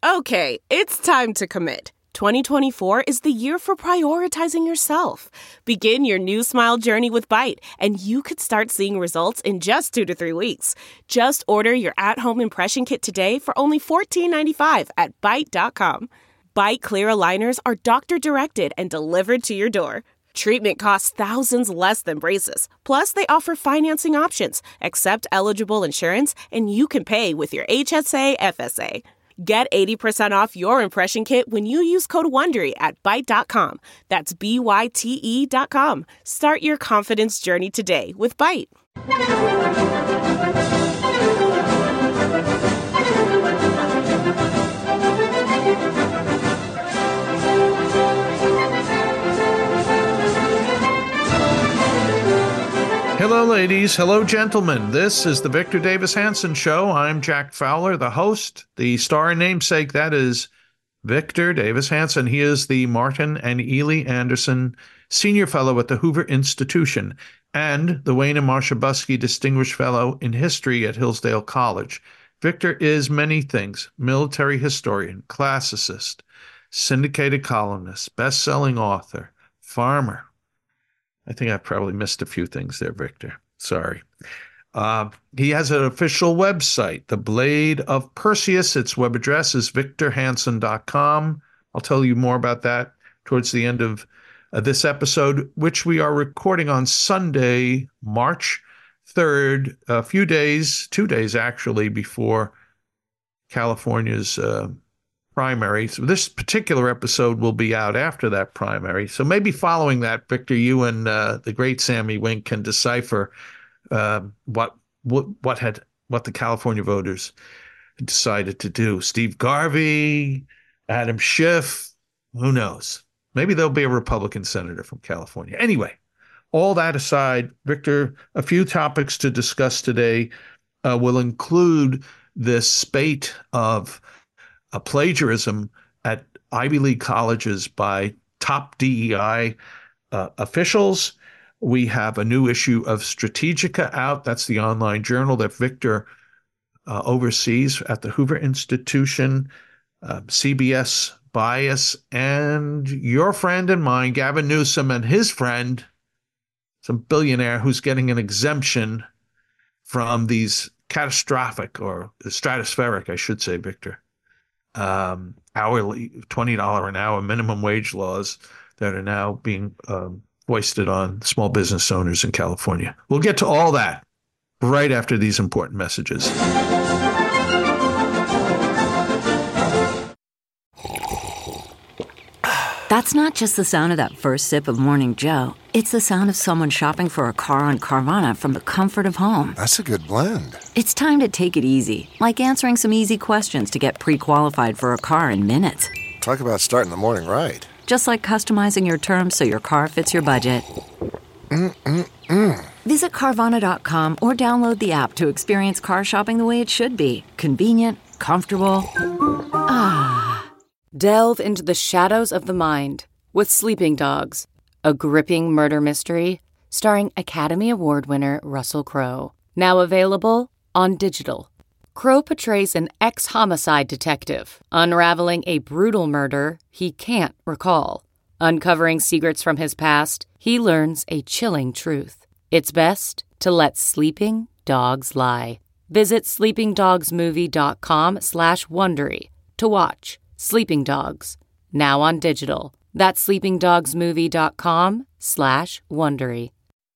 Okay, it's time to commit. 2024 is the year for prioritizing yourself. Begin your new smile journey with Byte, and you could start seeing results in just 2 to 3 weeks. Just order your at-home impression kit today for only $14.95 at Byte.com. Byte Clear aligners are doctor-directed and delivered to your door. Treatment costs thousands less than braces. Plus, they offer financing options, accept eligible insurance, and you can pay with your HSA, FSA. Get 80% off your impression kit when you use code WONDERY at Byte.com. That's BYTE.com. Start your confidence journey today with Byte. Hello, ladies. Hello, gentlemen. This is the Victor Davis Hanson Show. I'm Jack Fowler, the host, the star and namesake. That is Victor Davis Hanson. He is the Martin and Ely Anderson Senior Fellow at the Hoover Institution and the Wayne and Marcia Buskey Distinguished Fellow in History at Hillsdale College. Victor is many things: military historian, classicist, syndicated columnist, best-selling author, farmer. I think I probably missed a few things there, Victor. Sorry. He has an official website, The Blade of Perseus. Its web address is victorhanson.com. I'll tell you more about that towards the end of this episode, which we are recording on Sunday, March 3rd, a few days, 2 days actually, before California's primary. So this particular episode will be out after that primary. So maybe following that, Victor, you and the great Sammy Wink can decipher what the California voters decided to do. Steve Garvey, Adam Schiff, who knows? Maybe there'll be a Republican senator from California. Anyway, all that aside, Victor, a few topics to discuss today will include this spate of plagiarism at Ivy League colleges by top DEI officials. We have a new issue of Strategica out. That's the online journal that Victor oversees at the Hoover Institution. CBS bias, and your friend and mine, Gavin Newsom, and his friend, some billionaire who's getting an exemption from these catastrophic, or stratospheric, I should say, Victor, hourly $20 an hour minimum wage laws that are now being foisted on small business owners in California. We'll get to all that right after these important messages. That's not just the sound of that first sip of Morning Joe. It's the sound of someone shopping for a car on Carvana from the comfort of home. That's a good blend. It's time to take it easy, like answering some easy questions to get pre-qualified for a car in minutes. Talk about starting the morning right. Just like customizing your terms so your car fits your budget. Visit Carvana.com or download the app to experience car shopping the way it should be. Convenient, comfortable. Delve into the shadows of the mind with Sleeping Dogs, a gripping murder mystery starring Academy Award winner Russell Crowe. Now available on digital. Crowe portrays an ex-homicide detective unraveling a brutal murder he can't recall. Uncovering secrets from his past, he learns a chilling truth. It's best to let sleeping dogs lie. Visit sleepingdogsmovie.com/Wondery to watch Sleeping Dogs, now on digital. That's sleepingdogsmovie.com/Wondery.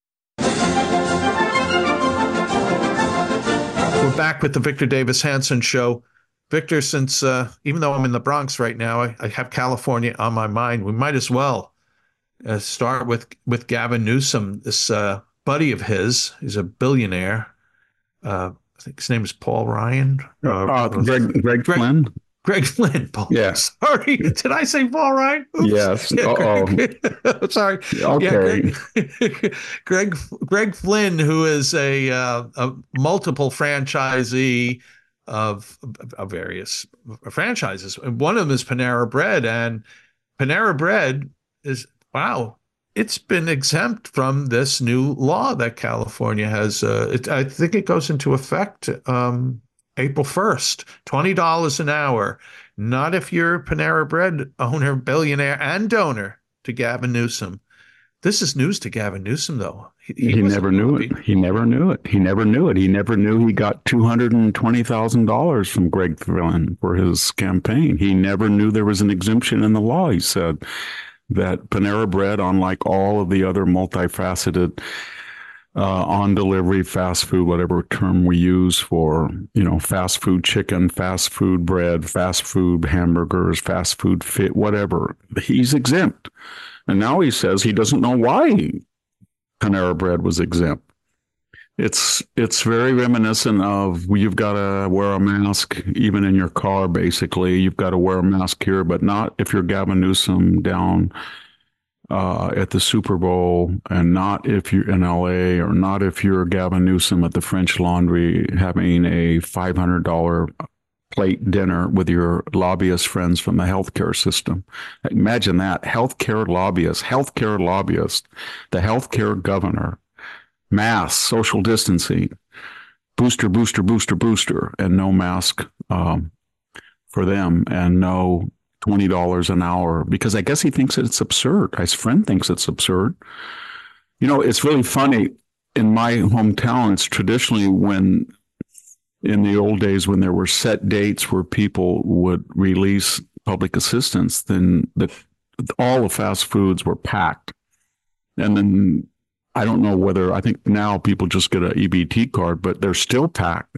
We're back with the Victor Davis Hanson Show. Victor, since even though I'm in the Bronx right now, I have California on my mind. We might as well start with Gavin Newsom, this buddy of his. He's a billionaire. I think his name is Paul Ryan. Greg Flynn. Greg Flynn, Paul. Yeah. Sorry, did I say Paul Ryan? Oops. Yes. Sorry. Okay. Yeah, Greg Flynn, who is a multiple franchisee of various franchises. One of them is Panera Bread, and Panera Bread is, wow, it's been exempt from this new law that California has. I think it goes into effect April 1st, $20 an hour. Not if you're Panera Bread owner, billionaire, and donor to Gavin Newsom. This is news to Gavin Newsom, though. He never knew it. He never knew it. He never knew it. He never knew he got $220,000 from Greg Thrillin for his campaign. He never knew there was an exemption in the law. He said that Panera Bread, unlike all of the other multifaceted on-delivery fast food, whatever term we use for, fast food chicken, fast food bread, fast food hamburgers, fast food fit, whatever, he's exempt. And now he says he doesn't know why Panera Bread was exempt. It's very reminiscent of you've got to wear a mask even in your car, basically. You've got to wear a mask here, but not if you're Gavin Newsom down at the Super Bowl, and not if you're in LA, or not if you're Gavin Newsom at the French Laundry having a $500 plate dinner with your lobbyist friends from the healthcare system. Imagine that. Healthcare lobbyist, the healthcare governor, mask, social distancing, booster, and no mask for them, and no $20 an hour, because I guess he thinks that it's absurd. His friend thinks it's absurd. It's really funny. In my hometown, it's traditionally in the old days when there were set dates where people would release public assistance, then all the fast foods were packed. And then I don't know I think now people just get an EBT card, but they're still packed.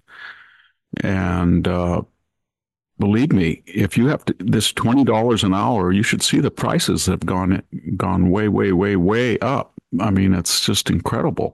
And believe me, if you have this $20 an hour, you should see the prices have gone way, way, way, way up. I mean, it's just incredible.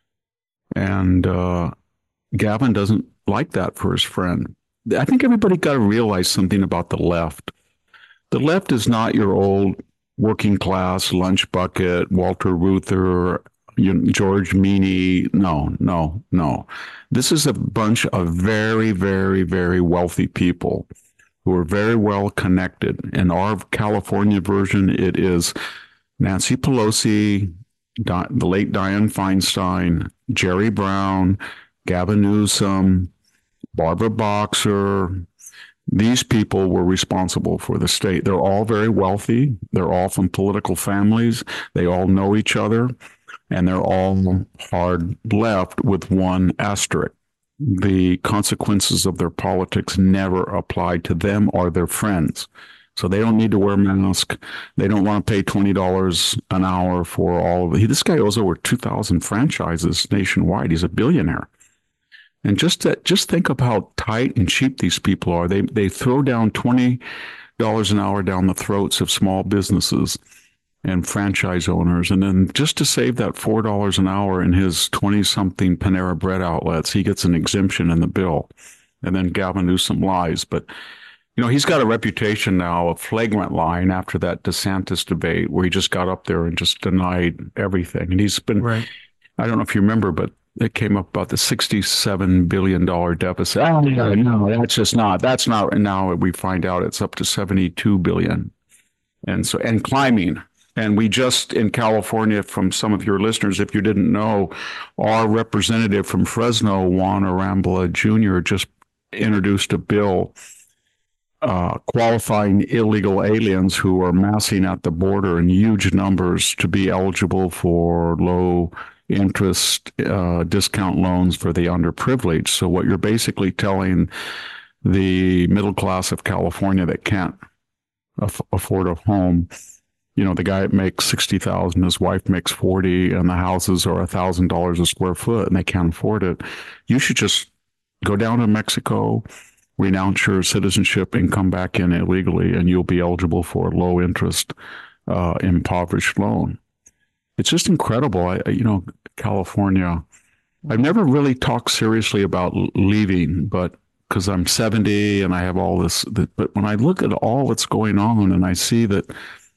And Gavin doesn't like that for his friend. I think everybody got to realize something about the left. The left is not your old working class lunch bucket, Walter Reuther, George Meany. No. This is a bunch of very, very, very wealthy people who are very well connected. In our California version, it is Nancy Pelosi, the late Dianne Feinstein, Jerry Brown, Gavin Newsom, Barbara Boxer. These people were responsible for the state. They're all very wealthy. They're all from political families. They all know each other, and they're all hard left with one asterisk. The consequences of their politics never apply to them or their friends. So they don't need to wear a mask. They don't want to pay $20 an hour for all of it. This guy owes over 2,000 franchises nationwide. He's a billionaire. And just think of how tight and cheap these people are. They throw down $20 an hour down the throats of small businesses and franchise owners. And then just to save that $4 an hour in his 20-something Panera Bread outlets, he gets an exemption in the bill. And then Gavin Newsom lies. But, he's got a reputation now of flagrant lying after that DeSantis debate where he just got up there and just denied everything. And he's been, right. I don't know if you remember, but it came up about the $67 billion deficit. Oh, no, that's not. And now we find out it's up to $72 billion. And climbing. And we just, in California, from some of your listeners, if you didn't know, our representative from Fresno, Juan Arambla Jr., just introduced a bill qualifying illegal aliens who are massing at the border in huge numbers to be eligible for low interest discount loans for the underprivileged. So what you're basically telling the middle class of California that can't afford a home, the guy that makes $60,000, his wife makes $40,000, and the houses are $1,000 a square foot, and they can't afford it. You should just go down to Mexico, renounce your citizenship, and come back in illegally, and you'll be eligible for a low interest, impoverished loan. It's just incredible. California, I've never really talked seriously about leaving, but because I'm 70 and I have all this, but when I look at all that's going on and I see that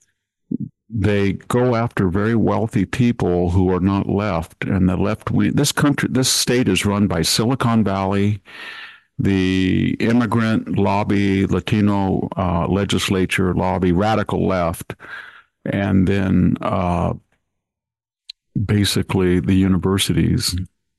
they go after very wealthy people who are not left, and the left wing, this state is run by Silicon Valley, the immigrant lobby, Latino legislature lobby, radical left, and then basically the universities.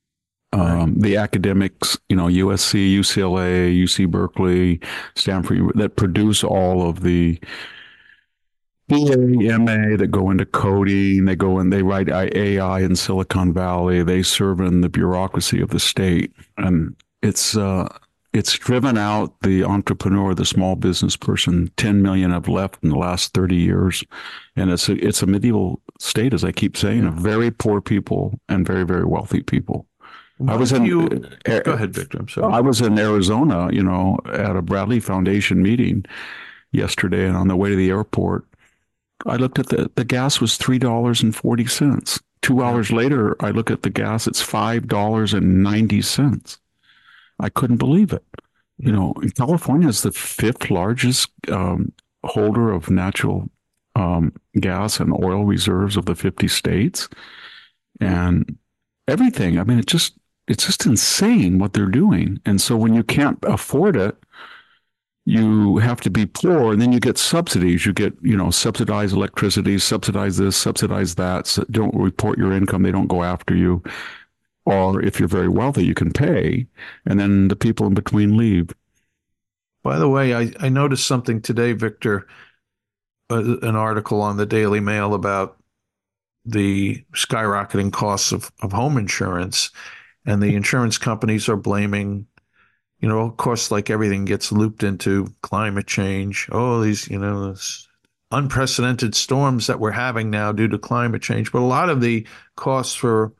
The academics, USC, UCLA, UC Berkeley, Stanford, that produce all of the BA, MA that go into coding, they write AI in Silicon Valley, they serve in the bureaucracy of the state. And it's driven out the entrepreneur, the small business person. 10 million have left in the last 30 years. And it's a medieval state, as I keep saying, of very poor people and very, very wealthy people. Go ahead, Victor. I'm sorry. I was in Arizona, at a Bradley Foundation meeting yesterday, and on the way to the airport, I looked at the gas was $3.40. 2 hours later, I look at the gas, it's $5.90. I couldn't believe it. California is the fifth largest holder of natural gas and oil reserves of the 50 states, and everything. I mean, it's just insane what they're doing. And so when you can't afford it, you have to be poor, and then you get subsidies. You get, subsidized electricity, subsidize this, subsidize that. So don't report your income. They don't go after you. Or if you're very wealthy, you can pay, and then the people in between leave. By the way, I noticed something today, Victor, an article on the Daily Mail about the skyrocketing costs of home insurance, and the insurance companies are blaming, of course, like everything gets looped into climate change. Oh, these, this unprecedented storms that we're having now due to climate change. But a lot of the costs for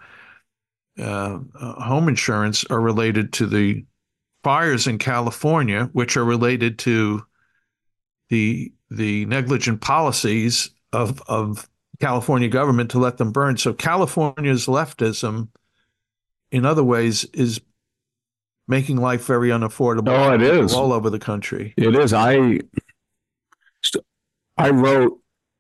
home insurance are related to the fires in California, which are related to the negligent policies of California government to let them burn. So California's leftism, in other ways, is making life very unaffordable. Oh, it is. All over the country. It is. I wrote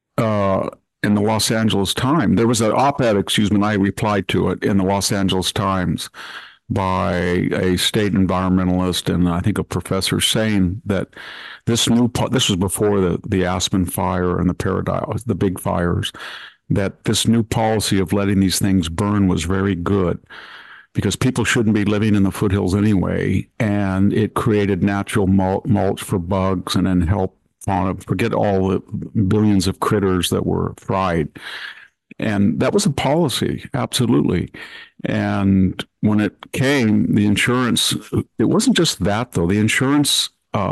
in the Los Angeles Times. There was an op-ed, and I replied to it in the Los Angeles Times by a state environmentalist and I think a professor, saying that this was before the Aspen fire and the Paradise, the big fires, that this new policy of letting these things burn was very good, because people shouldn't be living in the foothills anyway, and it created natural mulch for bugs, and then help forget all the billions of critters that were fried. And that was a policy, absolutely. And when it came, the insurance, it wasn't just that, though. The insurance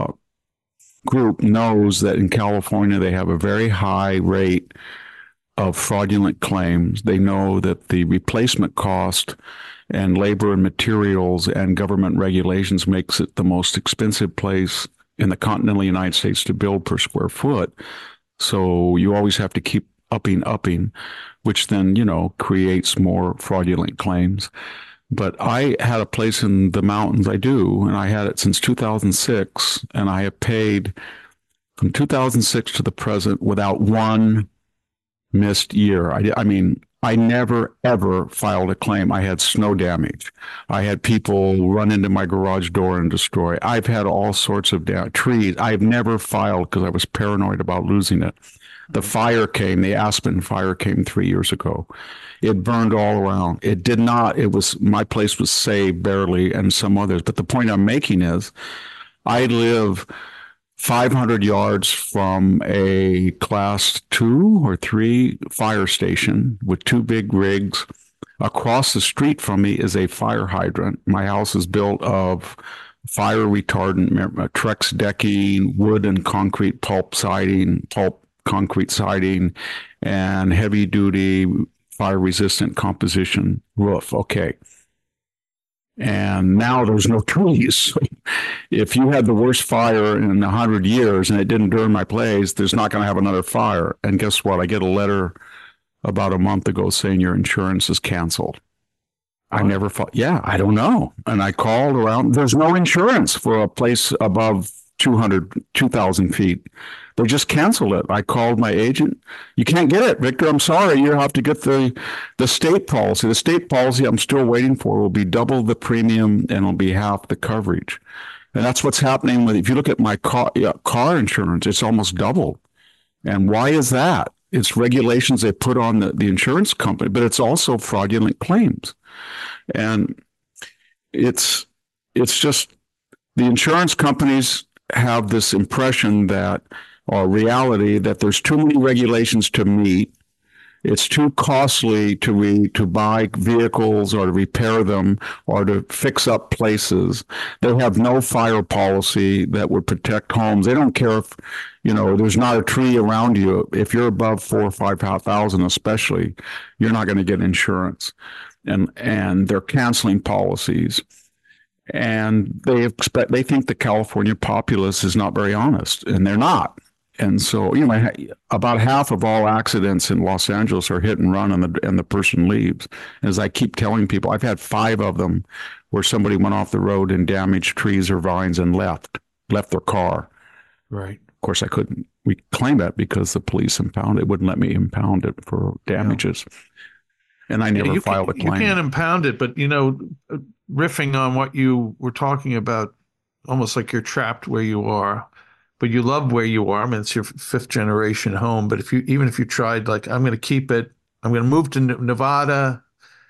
group knows that in California, they have a very high rate of fraudulent claims. They know that the replacement cost and labor and materials and government regulations makes it the most expensive place in the continental United States to build per square foot. So you always have to keep upping, which then, creates more fraudulent claims. But I had a place in the mountains, and I had it since 2006, and I have paid from 2006 to the present without one missed year. I never, ever filed a claim. I had snow damage. I had people run into my garage door and destroy. I've had all sorts of trees. I've never filed because I was paranoid about losing it. The Aspen fire came 3 years ago. It burned all around. It did not. My place was saved barely, and some others. But the point I'm making is I live 500 yards from a class 2 or 3 fire station with 2 big rigs. Across the street from me is a fire hydrant. My house is built of fire retardant, Trex decking, wood and concrete pulp concrete siding, and heavy duty fire resistant composition roof. Okay. And now there's no trees. If you had the worst fire in 100 years and it didn't burn my place, there's not going to have another fire. And guess what? I get a letter about a month ago saying your insurance is canceled. I never thought, I don't know. And I called around. There's no insurance for a place above 2,000 feet. They just canceled it. I called my agent. You can't get it, Victor. I'm sorry. You have to get the state policy. The state policy I'm still waiting for will be double the premium and it'll be half the coverage. And that's what's happening if you look at my car insurance, it's almost doubled. And why is that? It's regulations they put on the insurance company, but it's also fraudulent claims. And it's just the insurance companies have this impression that, or reality, that there's too many regulations to meet. It's too costly to buy vehicles or to repair them or to fix up places. They have no fire policy that would protect homes. They don't care if, there's not a tree around you. If you're above 4,000 or 5,000, especially, you're not going to get insurance. And they're canceling policies. And they think the California populace is not very honest, and they're not. And so, about half of all accidents in Los Angeles are hit and run, and the person leaves. As I keep telling people, I've had 5 of them where somebody went off the road and damaged trees or vines and left their car. Right. Of course, I couldn't reclaim that because the police wouldn't let me impound it for damages. Yeah. And I never filed a claim. You can't impound it, but, riffing on what you were talking about, almost like you're trapped where you are. But you love where you are. I mean, it's your 5th generation home. But even if you tried, like, I'm going to keep it, I'm going to move to Nevada,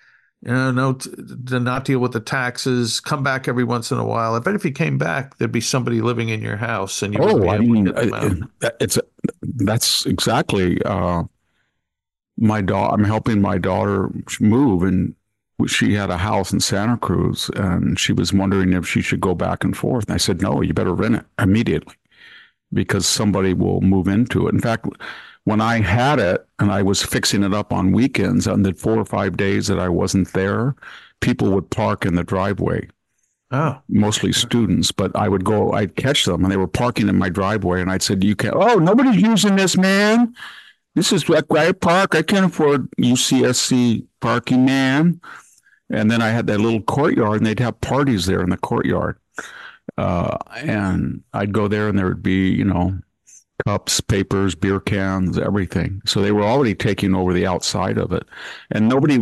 to not deal with the taxes, come back every once in a while. I bet if you came back, there'd be somebody living in your house, and you would be able to get them out. That's exactly my daughter. I'm helping my daughter move, and she had a house in Santa Cruz, and she was wondering if she should go back and forth. And I said, no, you better rent it immediately, because somebody will move into it. In fact, when I had it and I was fixing it up on weekends, on the 4 or 5 days that I wasn't there, people would park in the driveway. Oh. Mostly students, but I'd catch them, and they were parking in my driveway, and I'd say, nobody's using this, man. This is where I park. I can't afford UCSC parking, man. And then I had that little courtyard, and they'd have parties there in the courtyard. And I'd go there, and there would be, cups, papers, beer cans, everything. So they were already taking over the outside of it. And nobody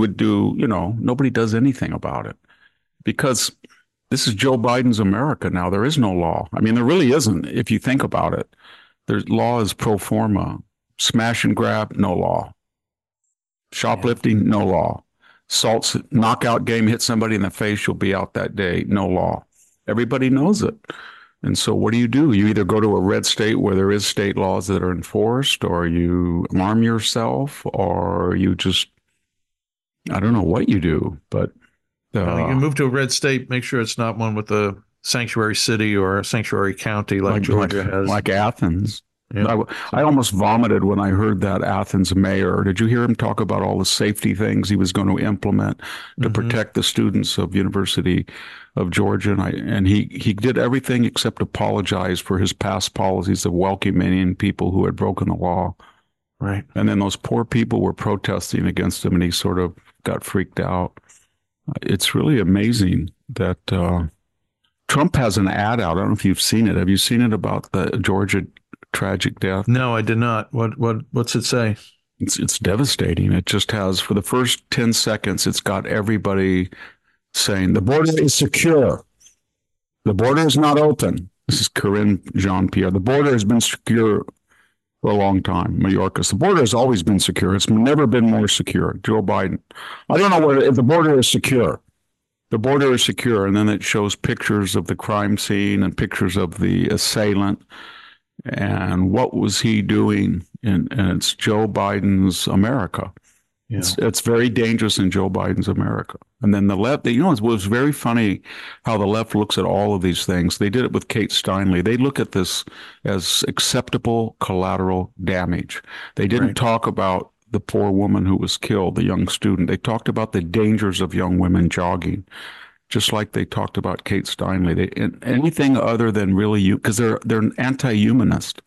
does anything about it, because this is Joe Biden's America now. There is no law. I mean, there really isn't, if you think about it. Law is pro forma. Smash and grab, no law. Shoplifting, no law. Assaults, knockout game, hit somebody in the face, you'll be out that day, no law. Everybody knows it. And so what do? You either go to a red state where there is state laws that are enforced, or you arm yourself, or you just, I don't know what you do, but... you move to a red state, make sure it's not one with a sanctuary city or a sanctuary county like Georgia has. Like Athens. Yeah. I almost vomited when I heard that Athens mayor. Did you hear him talk about all the safety things he was going to implement to protect the students of University of Georgia? And he did everything except apologize for his past policies of welcoming people who had broken the law. Right. And then those poor people were protesting against him, and he sort of got freaked out. It's really amazing that Trump has an ad out. I don't know if you've seen it. Have you seen it about the Georgia tragic death? No, I did not. What's it say? It's devastating. It just has, for the first 10 seconds, it's got everybody saying the border is secure. The border is not open. This is Karine Jean-Pierre. The border has been secure for a long time. Mayorkas. The border has always been secure. It's never been more secure. Joe Biden. I don't know if the border is secure. The border is secure. And then it shows pictures of the crime scene and pictures of the assailant. And what was he doing? And it's Joe Biden's America. Yeah. It's very dangerous in Joe Biden's America. And then the left, it was very funny how the left looks at all of these things. They did it with Kate Steinle. They look at this as acceptable collateral damage. They didn't talk about the poor woman who was killed, the young student. They talked about the dangers of young women jogging, just like they talked about Kate Steinle. Anything other than really because they're anti-humanist.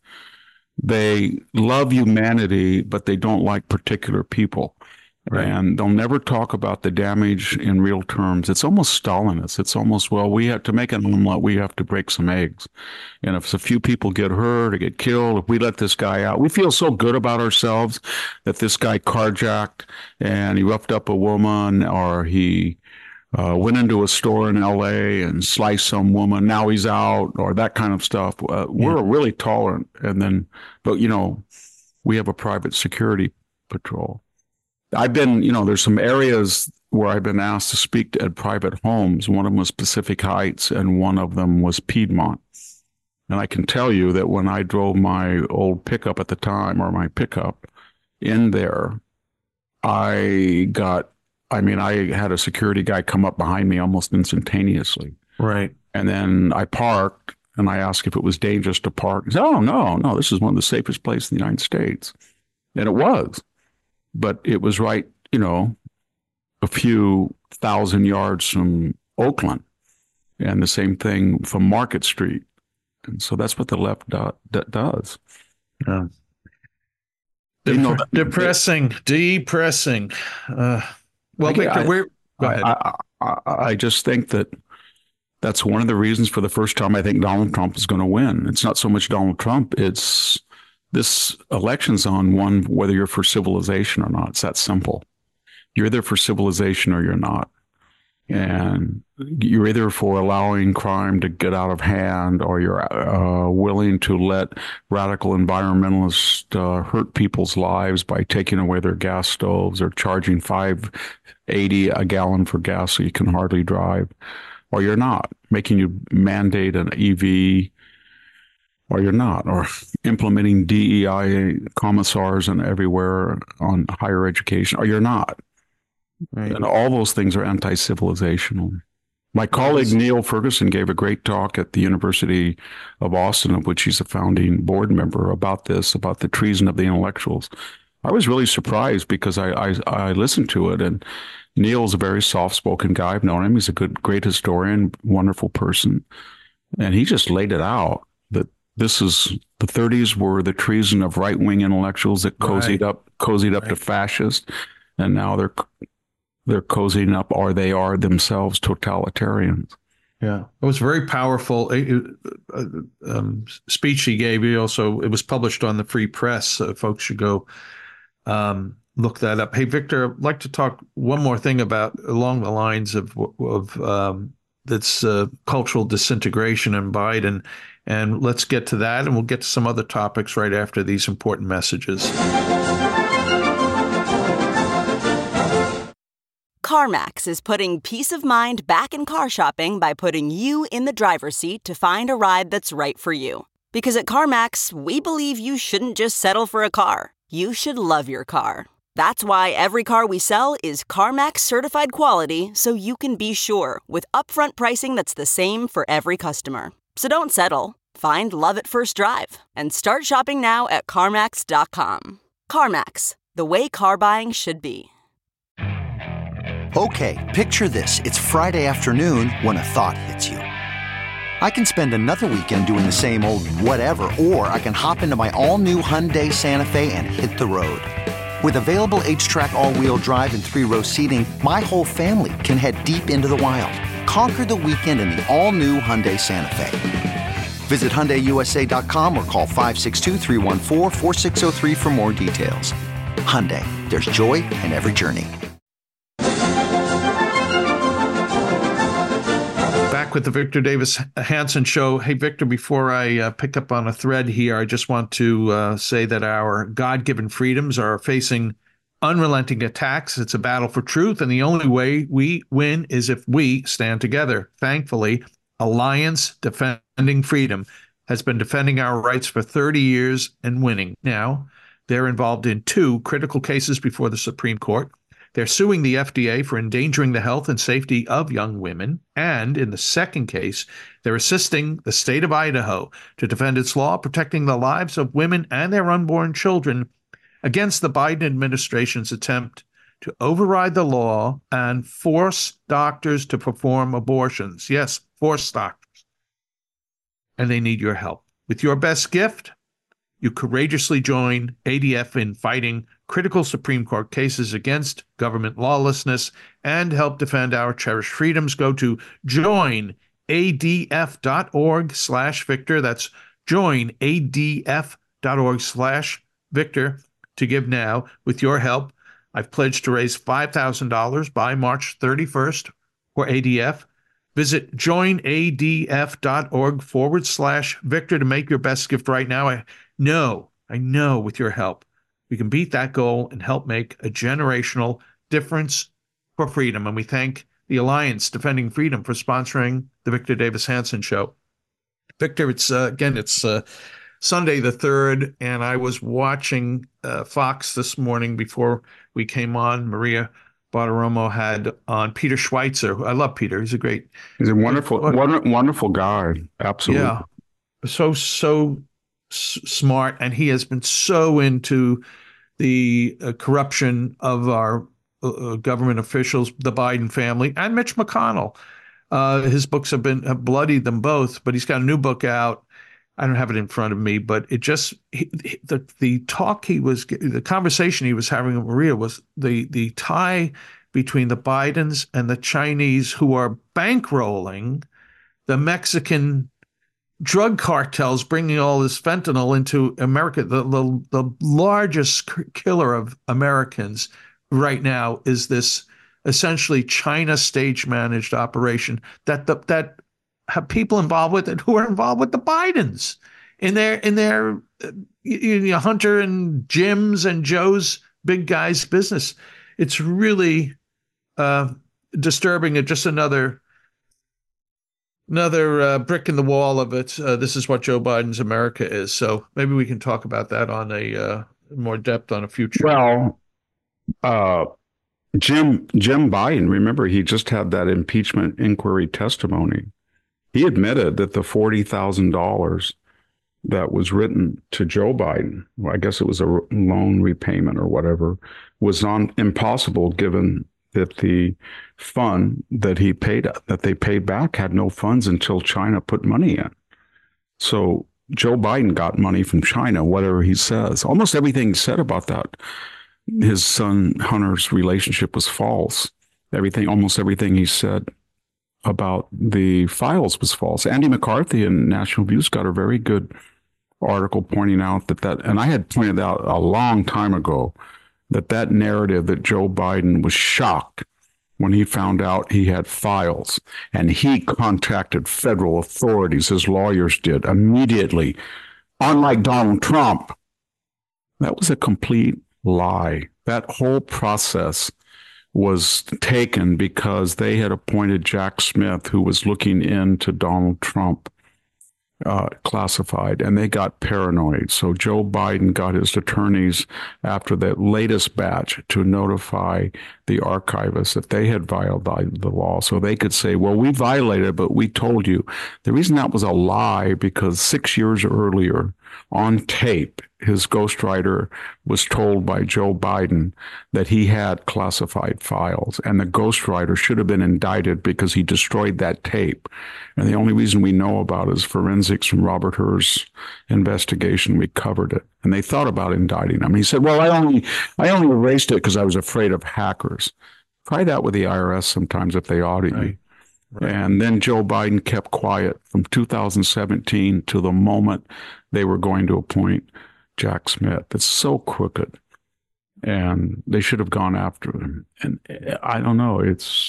They love humanity, but they don't like particular people. Right. And they'll never talk about the damage in real terms. It's almost Stalinist. It's almost, we have to make an omelet, we have to break some eggs. And if a few people get hurt or get killed, if we let this guy out, we feel so good about ourselves that this guy carjacked and he roughed up a woman, or he went into a store in L.A. and sliced some woman. Now he's out, or that kind of stuff. We're really tolerant. And then, but we have a private security patrol. I've been, there's some areas where I've been asked to speak at private homes. One of them was Pacific Heights, and one of them was Piedmont. And I can tell you that when I drove my old pickup at the time, or my pickup in there, I had a security guy come up behind me almost instantaneously. Right. And then I parked, and I asked if it was dangerous to park. He said, "Oh, no, this is one of the safest places in the United States." And it was. But it was right, a few thousand yards from Oakland, and the same thing from Market Street. And so that's what the left does. Yeah. Depressing. Well, Victor, go ahead. I just think that's one of the reasons for the first time I think Donald Trump is going to win. It's not so much Donald Trump. It's this election's on one, whether you're for civilization or not. It's that simple. You're either for civilization or you're not. And you're either for allowing crime to get out of hand, or you're willing to let radical environmentalists hurt people's lives by taking away their gas stoves or charging $5.80 a gallon for gas so you can hardly drive, or you're not, making you mandate an EV, or you're not, or implementing DEI commissars and everywhere on higher education, or you're not. Right. And all those things are anti-civilizational. My colleague Neil Ferguson gave a great talk at the University of Austin, of which he's a founding board member, about the treason of the intellectuals. I was really surprised because I listened to it, and Neil's a very soft-spoken guy. I've known him. He's a great historian, wonderful person. And he just laid it out that the 30s were the treason of right-wing intellectuals that cozied up to fascists, and now they're cozying up, or they are themselves totalitarians. Yeah, it was a very powerful speech he gave. It was published on the Free Press. Folks should go look that up. Hey, Victor, I'd like to talk one more thing along the lines of that's cultural disintegration in Biden. And let's get to that, and we'll get to some other topics right after these important messages. CarMax is putting peace of mind back in car shopping by putting you in the driver's seat to find a ride that's right for you. Because at CarMax, we believe you shouldn't just settle for a car. You should love your car. That's why every car we sell is CarMax certified quality, so you can be sure, with upfront pricing that's the same for every customer. So don't settle. Find love at first drive and start shopping now at CarMax.com. CarMax, the way car buying should be. Okay, picture this. It's Friday afternoon when a thought hits you. I can spend another weekend doing the same old whatever, or I can hop into my all-new Hyundai Santa Fe and hit the road. With available H-Track all-wheel drive and 3-row seating, my whole family can head deep into the wild. Conquer the weekend in the all-new Hyundai Santa Fe. Visit HyundaiUSA.com or call 562-314-4603 for more details. Hyundai, there's joy in every journey. Back with the Victor Davis Hanson Show. Hey, Victor, before I pick up on a thread here, I just want to say that our God-given freedoms are facing unrelenting attacks. It's a battle for truth, and the only way we win is if we stand together. Thankfully, Alliance Defending Freedom has been defending our rights for 30 years and winning. Now, they're involved in 2 critical cases before the Supreme Court. They're suing the FDA for endangering the health and safety of young women. And in the second case, they're assisting the state of Idaho to defend its law protecting the lives of women and their unborn children against the Biden administration's attempt to override the law and force doctors to perform abortions. Yes, force doctors. And they need your help. With your best gift, you courageously join ADF in fighting critical Supreme Court cases against government lawlessness and help defend our cherished freedoms. Go to joinadf.org/Victor. That's joinadf.org/Victor to give now. With your help, I've pledged to raise $5,000 by March 31st for ADF. Visit joinadf.org/Victor to make your best gift right now. I know with your help, we can beat that goal and help make a generational difference for freedom. And we thank the Alliance Defending Freedom for sponsoring the Victor Davis Hanson Show. Victor, it's Sunday the 3rd, and I was watching Fox this morning before we came on. Maria Bartiromo had on Peter Schweizer. I love Peter. He's a wonderful guy. Absolutely. Yeah. So smart. And he has been so into the corruption of our government officials, the Biden family, and Mitch McConnell. His books have bloodied them both, but he's got a new book out. I don't have it in front of me, but it just the conversation he was having with Maria was the tie between the Bidens and the Chinese, who are bankrolling the Mexican drug cartels, bringing all this fentanyl into America. The largest killer of Americans right now is this essentially China stage managed operation that have people involved with it who are involved with the Bidens in their Hunter and Jim's and Joe's big guys business. It's really disturbing. And just another brick in the wall of it. This is what Joe Biden's America is. So maybe we can talk about that on a more depth on a future. Well, Jim Biden, remember, he just had that impeachment inquiry testimony. He admitted that the $40,000 that was written to Joe Biden, well, I guess it was a loan repayment or whatever, was impossible given that the fund that they paid back had no funds until China put money in. So Joe Biden got money from China, whatever he says. Almost everything he said about that, his son Hunter's relationship was false. Almost everything he said about the files was false. Andy McCarthy in National Views got a very good article pointing out that, and I had pointed out a long time ago, that narrative that Joe Biden was shocked when he found out he had files, and he contacted federal authorities, his lawyers did, immediately, unlike Donald Trump. That was a complete lie. That whole process was taken because they had appointed Jack Smith, who was looking into Donald Trump, classified, and they got paranoid. So Joe Biden got his attorneys after the latest batch to notify the archivists that they had violated the law, so they could say, well, we violated, but we told you. The reason that was a lie, because 6 years earlier on tape, his ghostwriter was told by Joe Biden that he had classified files, and the ghostwriter should have been indicted because he destroyed that tape. And the only reason we know about it is forensics from Robert Hur's investigation. We covered it, and they thought about indicting him. He said, well, I only erased it because I was afraid of hackers. Try that with the IRS sometimes if they audit you. Right. And then Joe Biden kept quiet from 2017 to the moment they were going to appoint Jack Smith. It's so crooked, and they should have gone after him. And I don't know.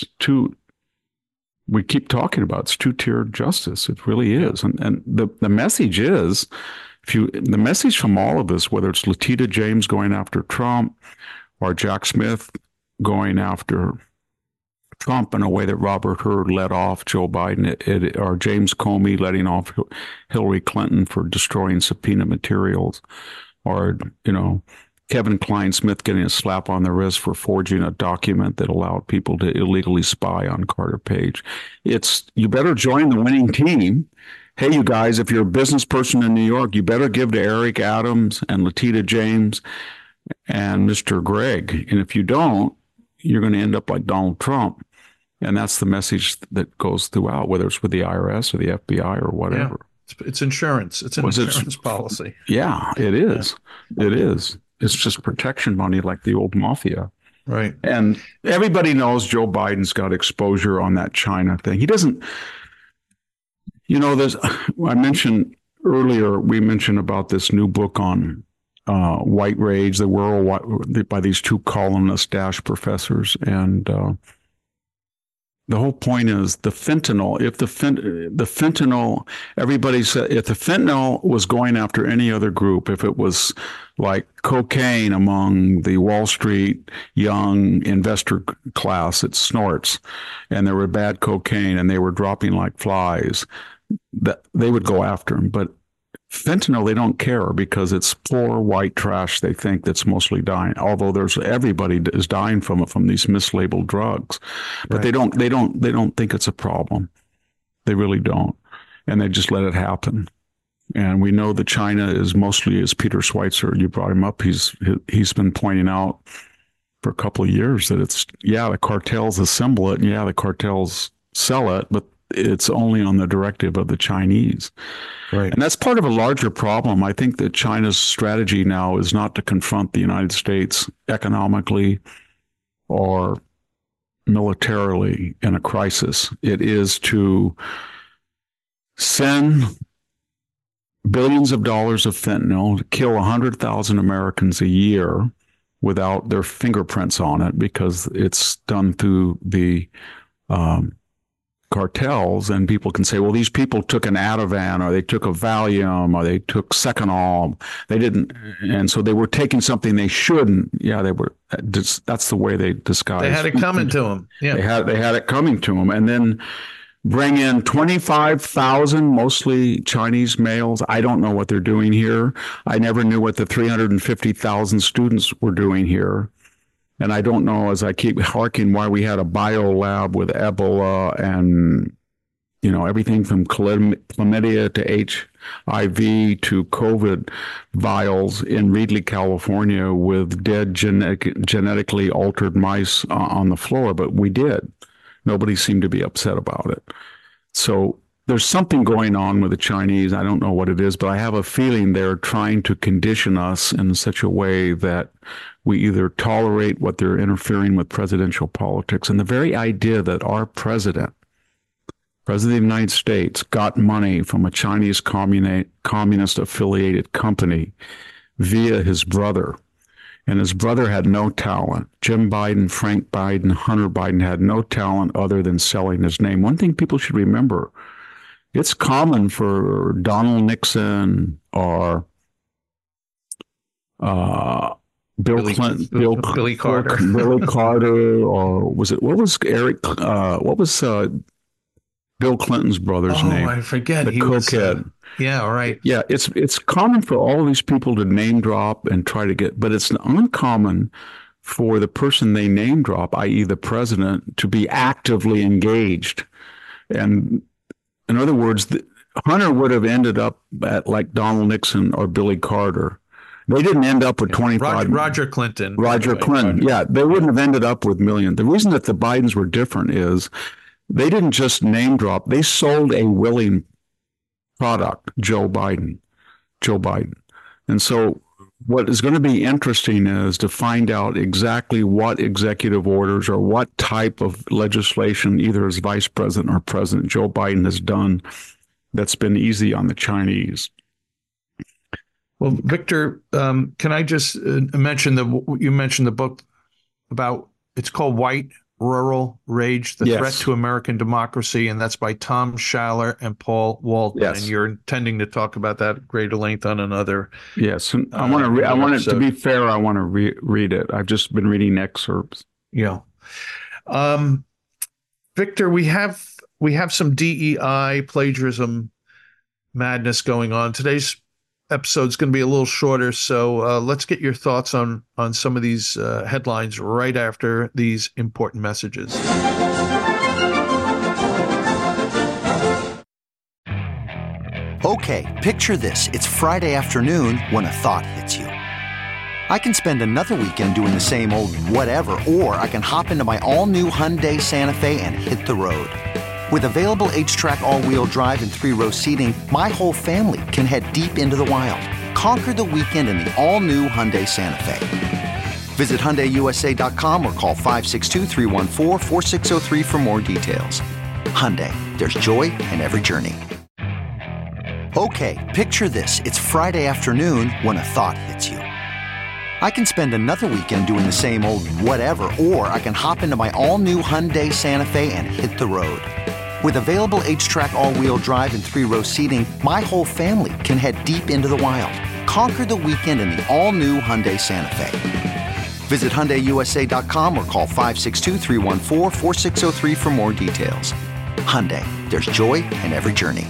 We keep talking about it's two-tiered justice. It really is. And the message is, the message from all of us, whether it's Letitia James going after Trump or Jack Smith going after Trump in a way that Robert Hur let off Joe Biden, or James Comey letting off Hillary Clinton for destroying subpoena materials, or, Kevin Klein-Smith getting a slap on the wrist for forging a document that allowed people to illegally spy on Carter Page. You better join the winning team. Hey, you guys, if you're a business person in New York, you better give to Eric Adams and Letitia James and Mr. Gregg. And if you don't, you're going to end up like Donald Trump. And that's the message that goes throughout, whether it's with the IRS or the FBI or whatever. Yeah. It's insurance. It's an insurance policy. Yeah, it is. Yeah. It is. It's just protection money like the old mafia. Right. And everybody knows Joe Biden's got exposure on that China thing. He doesn't, I mentioned earlier, we mentioned about this new book on white rage, the world by these two columnist Dash professors. And The whole point is the fentanyl. If the fentanyl, everybody said, if the fentanyl was going after any other group, if it was like cocaine among the Wall Street young investor class, it snorts, and there were bad cocaine and they were dropping like flies, that they would go after them. But fentanyl, they don't care because it's poor white trash, they think, that's mostly dying. Although everybody is dying from it, from these mislabeled drugs. But right. they don't think it's a problem. They really don't. And they just let it happen. And we know that China is mostly, as Peter Schweitzer, you brought him up, he's been pointing out for a couple of years that it's, the cartels assemble it, and the cartels sell it, but it's only on the directive of the Chinese. Right. And that's part of a larger problem. I think that China's strategy now is not to confront the United States economically or militarily in a crisis. It is to send billions of dollars of fentanyl to kill 100,000 Americans a year without their fingerprints on it, because it's done through the cartels, and people can say, well, these people took an Ativan, or they took a Valium, or they took Seconal. They didn't, and so they were taking something they shouldn't. Yeah, they were. That's the way they disguised. They had it coming to them. Yeah, they had it coming to them, and then bring in 25,000, mostly Chinese males. I don't know what they're doing here. I never knew what the 350,000 students were doing here. And I don't know, as I keep harking, why we had a bio lab with Ebola and, everything from chlamydia to HIV to COVID vials in Reedley, California, with dead genetically altered mice on the floor. But we did. Nobody seemed to be upset about it. So there's something going on with the Chinese. I don't know what it is, but I have a feeling they're trying to condition us in such a way that we either tolerate what they're interfering with presidential politics. And the very idea that our president of the United States, got money from a Chinese communist-affiliated company via his brother, and his brother had no talent. Jim Biden, Frank Biden, Hunter Biden had no talent other than selling his name. One thing people should remember, it's common for Donald Nixon or Billy Carter, or what was Bill Clinton's brother's name? I forget. The cokehead. Yeah, right. Yeah, it's common for all of these people to name drop and try to get, but it's uncommon for the person they name drop, i.e. the president, to be actively engaged. And in other words, Hunter would have ended up at like Donald Nixon or Billy Carter. They didn't end up with 25. Roger Clinton. Yeah, they wouldn't have ended up with millions. The reason that the Bidens were different is they didn't just name drop. They sold a willing product, Joe Biden. And so what is going to be interesting is to find out exactly what executive orders or what type of legislation either as vice president or President Joe Biden has done that's been easy on the Chinese. Well, Victor, can I just mention you mentioned the book about, it's called White Rural Rage, The Threat to American Democracy, and that's by Tom Schaller and Paul Waldman. Yes. And you're intending to talk about that at greater length on another. Yes, and I want to be fair, I want to read it. I've just been reading excerpts. Yeah. Victor, we have some DEI plagiarism madness going on. Today's episode's going to be a little shorter, so let's get your thoughts on some of these headlines right after these important messages. Okay, picture this. It's Friday afternoon when a thought hits you. I can spend another weekend doing the same old whatever, or I can hop into my all-new Hyundai Santa Fe and hit the road. With available H-Track all-wheel drive and 3-row seating, my whole family can head deep into the wild. Conquer the weekend in the all-new Hyundai Santa Fe. Visit HyundaiUSA.com or call 562-314-4603 for more details. Hyundai, there's joy in every journey. Okay, picture this. It's Friday afternoon when a thought hits you. I can spend another weekend doing the same old whatever, or I can hop into my all-new Hyundai Santa Fe and hit the road. With available H-Track all-wheel drive and 3-row seating, my whole family can head deep into the wild. Conquer the weekend in the all-new Hyundai Santa Fe. Visit HyundaiUSA.com or call 562-314-4603 for more details. Hyundai, there's joy in every journey.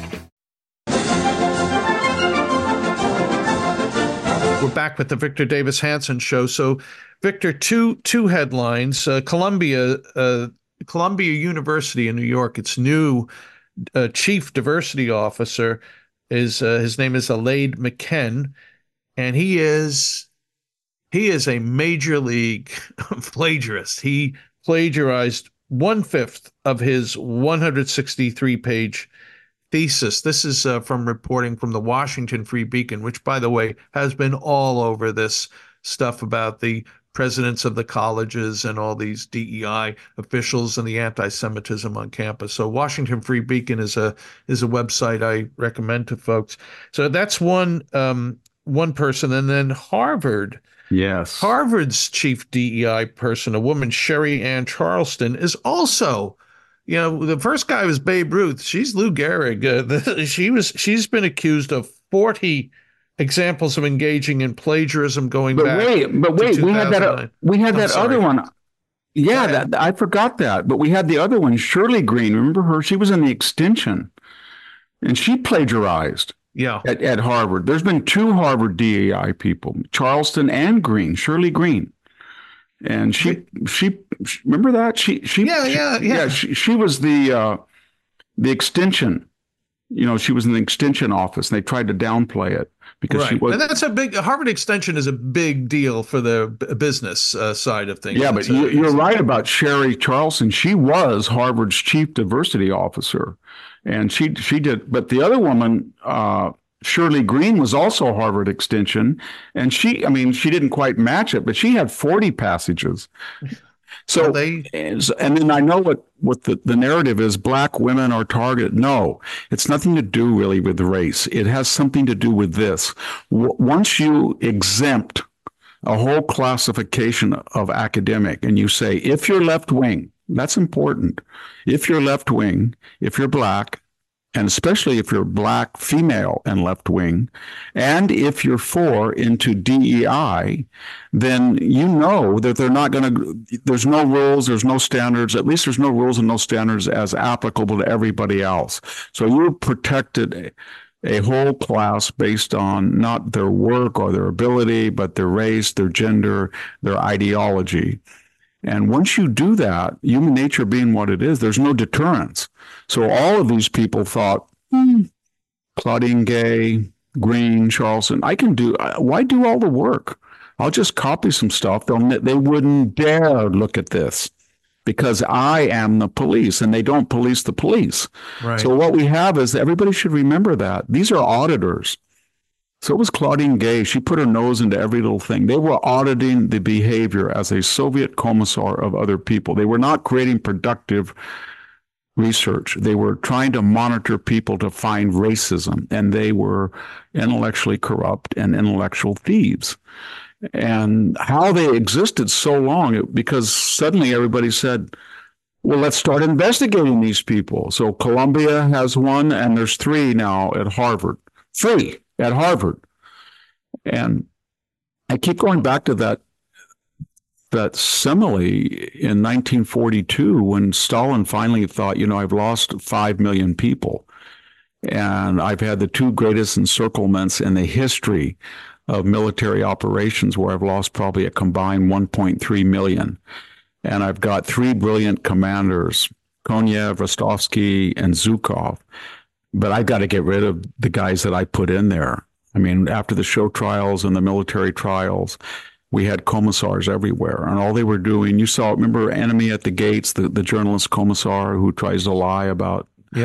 We're back with the Victor Davis Hanson Show. So, Victor, two headlines. Columbia University in New York, its new chief diversity officer is his name is Alade McKen, and he is a major league plagiarist. He plagiarized 1/5 of his 163-page thesis. This is from reporting from the Washington Free Beacon, which, by the way, has been all over this stuff about the presidents of the colleges and all these DEI officials and the anti-Semitism on campus. So Washington Free Beacon is a website I recommend to folks. So that's one person, and then Harvard. Yes. Harvard's chief DEI person, a woman, Sherry Ann Charleston, is also, the first guy was Babe Ruth. She's Lou Gehrig. She's been accused of 40 examples of engaging in plagiarism going back. But wait, we had that other one. Yeah, I forgot that. But we had the other one, Shirley Green. Remember her? She was in the extension, and she plagiarized. Yeah, at Harvard. There's been 2 Harvard DEI people, Charleston and Green, Shirley Green. And she remember that? She was the extension. She was in the extension office, and they tried to downplay it because she was. And that's Harvard Extension is a big deal for the business side of things. Yeah, but you're right about Sherry Charleston. She was Harvard's chief diversity officer. And she did, but the other woman, Shirley Green, was also Harvard Extension, and she didn't quite match it, but she had 40 passages. So, and then I know what the narrative is: Black women are targeted. No, it's nothing to do really with race. It has something to do with this. Once you exempt a whole classification of academic, and you say, if you're left wing. That's important. If you're left wing, if you're Black, and especially if you're Black, female, and left wing, and if you're into DEI, then you know that they're not going to, there's no rules, there's no standards, at least there's no rules and no standards as applicable to everybody else. So you protected a whole class based on not their work or their ability, but their race, their gender, their ideology. And once you do that, human nature being what it is, there's no deterrence. So all of these people thought, Claudine Gay, Green, Charleston, why do all the work? I'll just copy some stuff. They wouldn't dare look at this because I am the police, and they don't police the police. Right. So what we have is everybody should remember that. These are auditors. So it was Claudine Gay. She put her nose into every little thing. They were auditing the behavior as a Soviet commissar of other people. They were not creating productive research. They were trying to monitor people to find racism, and they were intellectually corrupt and intellectual thieves. And how they existed so long, because suddenly everybody said, well, let's start investigating these people. So Columbia has one, and there's 3 now at Harvard. 3 at Harvard. And I keep going back to that simile in 1942 when Stalin finally thought, I've lost 5 million people. And I've had the 2 greatest encirclements in the history of military operations where I've lost probably a combined 1.3 million. And I've got 3 brilliant commanders, Konev, Rostovsky, and Zhukov. But I got to get rid of the guys that I put in there. I mean, after the show trials and the military trials, we had commissars everywhere. And all they were doing, you saw, remember Enemy at the Gates, the journalist commissar who tries to lie about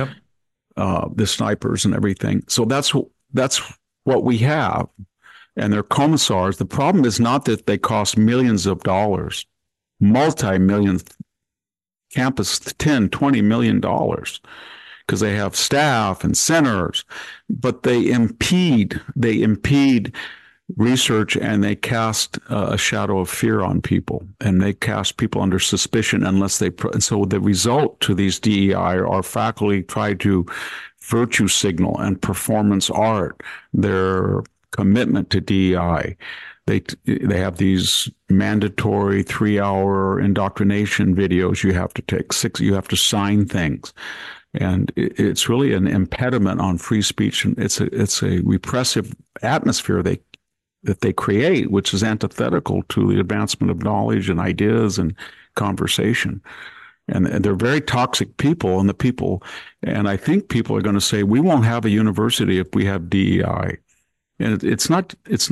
the snipers and everything. So that's what we have. And they're commissars. The problem is not that they cost millions of dollars, multi-million campus, $10-20 million. Because they have staff and centers, but they impede research, and they cast a shadow of fear on people, and they cast people under suspicion unless they. And so the result to these DEI are faculty try to virtue signal and performance art their commitment to DEI. They have these mandatory 3-hour indoctrination videos you have to take. You have to sign things. And it's really an impediment on free speech. And it's a repressive atmosphere that they create, which is antithetical to the advancement of knowledge and ideas and conversation. And they're very toxic people, and I think people are going to say, we won't have a university if we have DEI. And it's not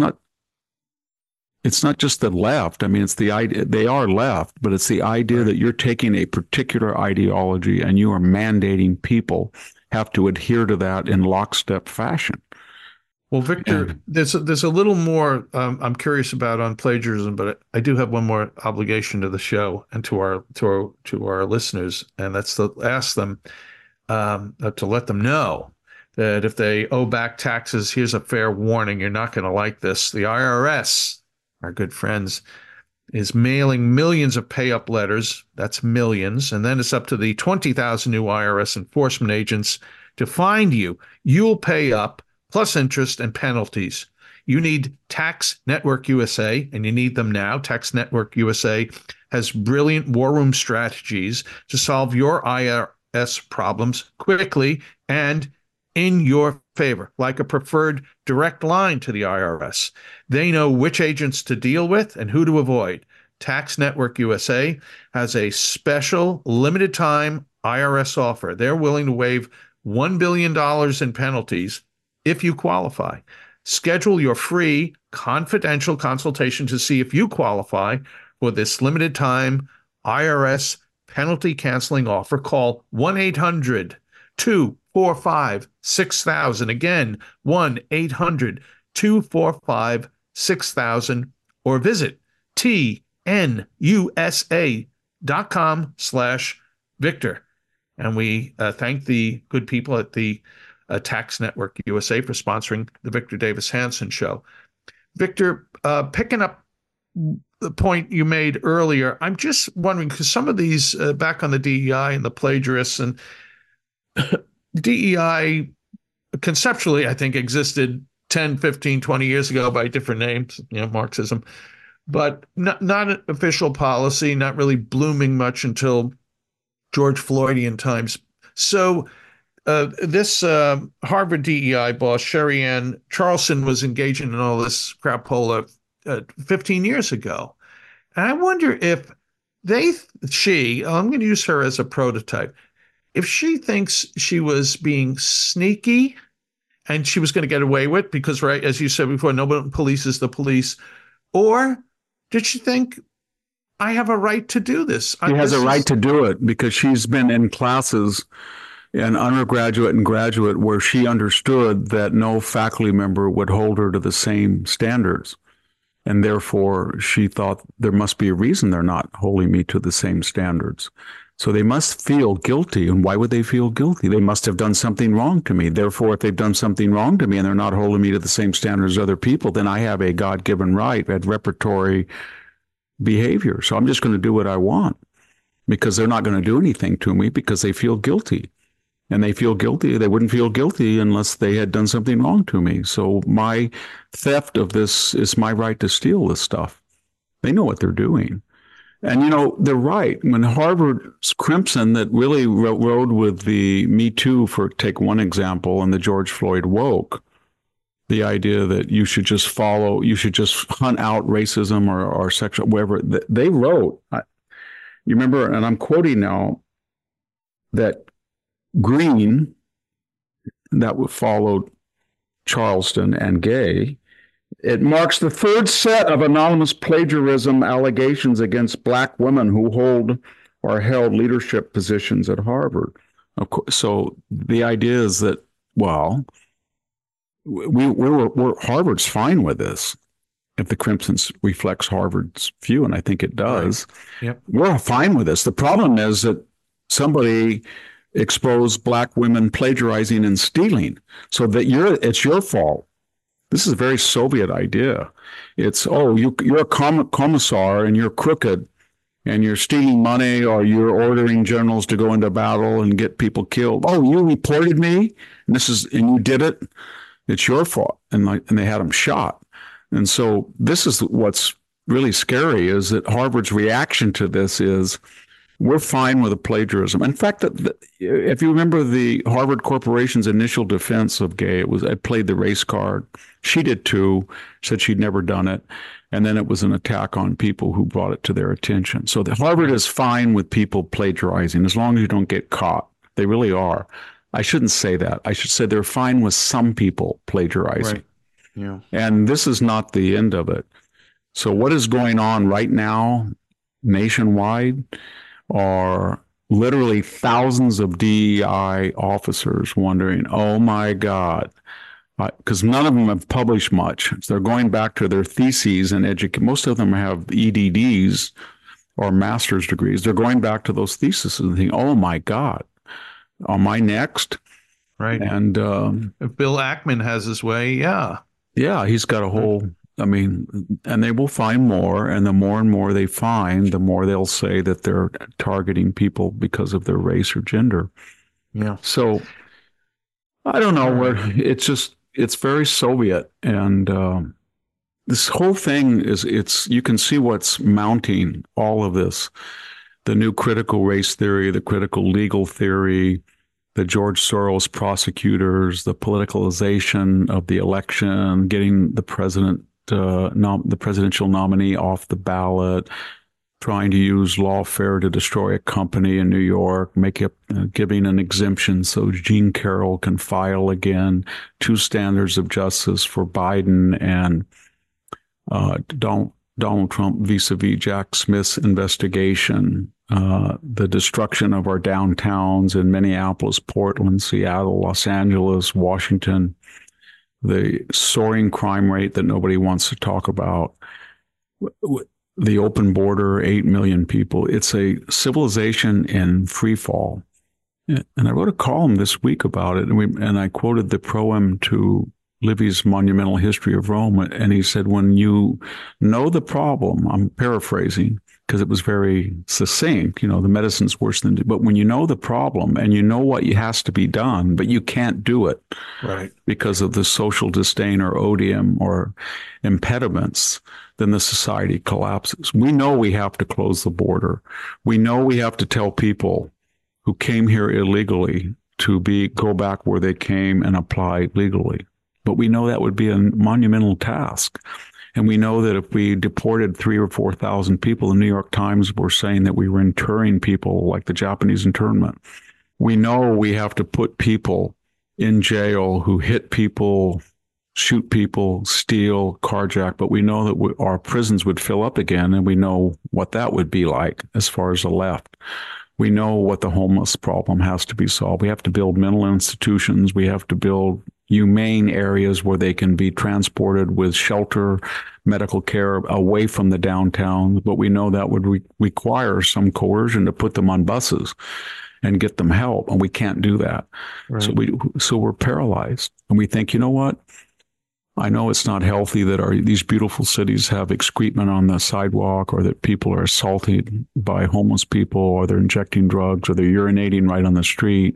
just the left. I mean, it's the idea, they are left, but it's the idea that you're taking a particular ideology and you are mandating people have to adhere to that in lockstep fashion. Well, Victor, there's a little more I'm curious about on plagiarism, but I do have one more obligation to the show and to our listeners, and that's to ask them to let them know that if they owe back taxes, here's a fair warning: you're not going to like this. The IRS, our good friends, is mailing millions of pay-up letters. That's millions, and then it's up to the 20,000 new IRS enforcement agents to find you. You'll pay up, plus interest and penalties. You need Tax Network USA, and you need them now. Tax Network USA has brilliant war room strategies to solve your IRS problems quickly and in your favor, like a preferred direct line to the IRS. They know which agents to deal with and who to avoid. Tax Network USA has a special limited time IRS offer. They're willing to waive $1 billion in penalties if you qualify. Schedule your free confidential consultation to see if you qualify for this limited time IRS penalty canceling offer. Call 1-800-245-6000. Again, 1-800-245-6000, or visit tnusa.com/Victor. And we thank the good people at the Tax Network USA for sponsoring the Victor Davis Hanson Show. Victor, picking up the point you made earlier, I'm just wondering, because some of these, back on the DEI and the plagiarists, and DEI conceptually, I think, existed 10, 15, 20 years ago by different names, Marxism, but not an official policy, not really blooming much until George Floydian times. So this Harvard DEI boss, Sherry Ann Charlson, was engaging in all this crapola 15 years ago. And I wonder if I'm going to use her as a prototype, if she thinks she was being sneaky and she was going to get away with it because, right, as you said before, nobody polices the police, or did she think, I have a right to do this? She has a right to do it because she's been in classes in undergraduate and graduate where she understood that no faculty member would hold her to the same standards. And therefore, she thought there must be a reason they're not holding me to the same standards. So they must feel guilty. And why would they feel guilty? They must have done something wrong to me. Therefore, if they've done something wrong to me and they're not holding me to the same standards as other people, then I have a God-given right at repertory behavior. So I'm just going to do what I want because they're not going to do anything to me because they feel guilty. And they feel guilty. They wouldn't feel guilty unless they had done something wrong to me. So my theft of this is my right to steal this stuff. They know what they're doing. And, they're right. When Harvard's Crimson, that really rode with the Me Too, for take one example, and the George Floyd woke, the idea that you should just hunt out racism or sexual, whatever, they wrote, you remember, and I'm quoting now, that Green, that followed Charleston and Gay, it marks the third set of anonymous plagiarism allegations against Black women who hold or held leadership positions at Harvard. Of course, so the idea is that, well, we're Harvard's fine with this. If the Crimson reflects Harvard's view, and I think it does, right. Yep. We're fine with this. The problem is that somebody exposed Black women plagiarizing and stealing, so that it's your fault This is a very Soviet idea. It's, oh, you're a commissar and you're crooked and you're stealing money, or you're ordering generals to go into battle and get people killed. Oh, you reported me and you did it. It's your fault. And they had him shot. And so this is what's really scary, is that Harvard's reaction to this is, we're fine with the plagiarism. In fact, if you remember the Harvard Corporation's initial defense of Gay, I played the race card. She did too, said she'd never done it. And then it was an attack on people who brought it to their attention. So Harvard is fine with people plagiarizing as long as you don't get caught. They really are. I shouldn't say that. I should say they're fine with some people plagiarizing. Right. Yeah. And this is not the end of it. So what is going on right now nationwide are literally thousands of DEI officers wondering, oh my God, because none of them have published much. So they're going back to their theses and most of them have EDDs or master's degrees. They're going back to those theses and thinking, oh my God, am I next? Right. And if Bill Ackman has his way, yeah. Yeah, he's got a whole... and they will find more, and the more and more they find, the more they'll say that they're targeting people because of their race or gender. Yeah. So I don't know where it's very Soviet, and this whole thing you can see what's mounting all of this, the new critical race theory, the critical legal theory, the George Soros prosecutors, the politicalization of the election, getting the the presidential nominee off the ballot, trying to use lawfare to destroy a company in New York, giving an exemption so Jean Carroll can file again, two standards of justice for Biden and Donald Trump vis-a-vis Jack Smith's investigation, the destruction of our downtowns in Minneapolis, Portland, Seattle, Los Angeles, Washington, the soaring crime rate that nobody wants to talk about, the open border, 8 million people. It's a civilization in free fall. And I wrote a column this week about it, and I quoted the proem to Livy's Monumental History of Rome, and he said, when you know the problem, I'm paraphrasing because it was very succinct, the medicine's worse than, but when you know the problem and you know what has to be done, but you can't do it, right, because of the social disdain or odium or impediments, then the society collapses. We know we have to close the border. We know we have to tell people who came here illegally to go back where they came and apply legally. But we know that would be a monumental task. And we know that if we deported 3,000 or 4,000 people, the New York Times were saying that we were interring people like the Japanese internment. We know we have to put people in jail who hit people, shoot people, steal, carjack, but we know that our prisons would fill up again, and we know what that would be like as far as the left. We know what the homeless problem has to be solved. We have to build mental institutions. We have to build humane areas where they can be transported with shelter, medical care away from the downtown. But we know that would require some coercion to put them on buses and get them help. And we can't do that. Right. So we're paralyzed. And we think, you know what? I know it's not healthy that these beautiful cities have excrement on the sidewalk, or that people are assaulted by homeless people, or they're injecting drugs, or they're urinating right on the street.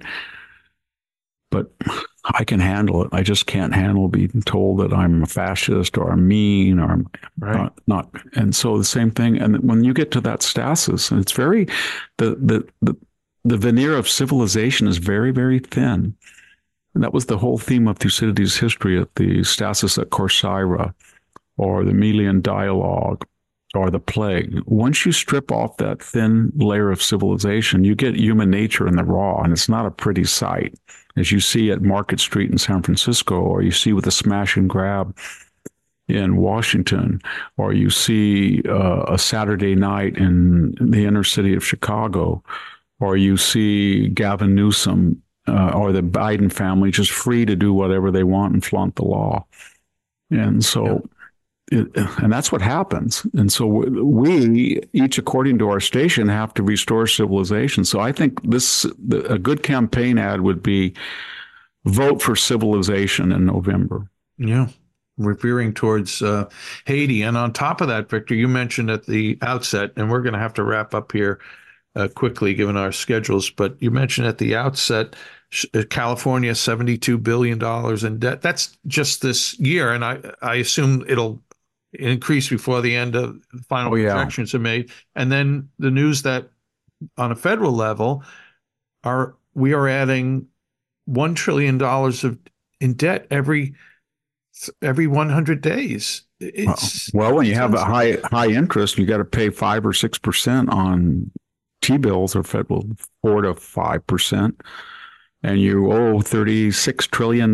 But I can handle it. I just can't handle being told that I'm a fascist or I'm mean or I'm right. not. And so the same thing. And when you get to that stasis, and it's very, the veneer of civilization is very, very thin. And that was the whole theme of Thucydides' history at the stasis at Corcyra, or the Melian dialogue, or the plague. Once you strip off that thin layer of civilization, you get human nature in the raw, and it's not a pretty sight, as you see at Market Street in San Francisco, or you see with the smash and grab in Washington, or you see a Saturday night in the inner city of Chicago, or you see Gavin Newsom or the Biden family just free to do whatever they want and flaunt the law. And so, and that's what happens. And so we, each according to our station, have to restore civilization. So I think a good campaign ad would be vote for civilization in November. Yeah. veering towards Haiti. And on top of that, Victor, you mentioned at the outset, and we're going to have to wrap up here quickly given our schedules, but you mentioned at the outset, California, $72 billion in debt. That's just this year, and I assume it'll increase before the end of the final projections are made. And then the news that on a federal level, we are adding $1 trillion in debt every 100 days. Well, when you have a high interest, you got to pay 5 or 6% on T-bills or federal, 4 to 5%, and you owe $36 trillion.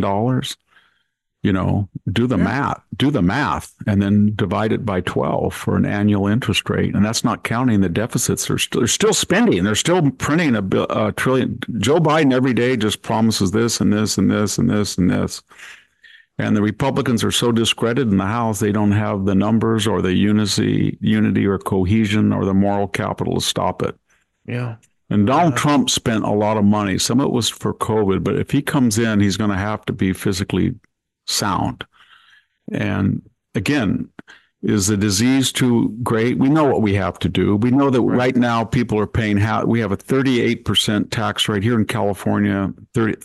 Do the math, and then divide it by 12 for an annual interest rate. And that's not counting the deficits. They're still spending. They're still printing a trillion. Joe Biden every day just promises this and this and this and this and this. And the Republicans are so discredited in the House, they don't have the numbers or the unity or cohesion or the moral capital to stop it. Yeah. And Donald Trump spent a lot of money. Some of it was for COVID, but if he comes in, he's going to have to be physically sound. And again, is the disease too great? We know what we have to do. We know that right now people are paying, we have a 38% tax rate here in California,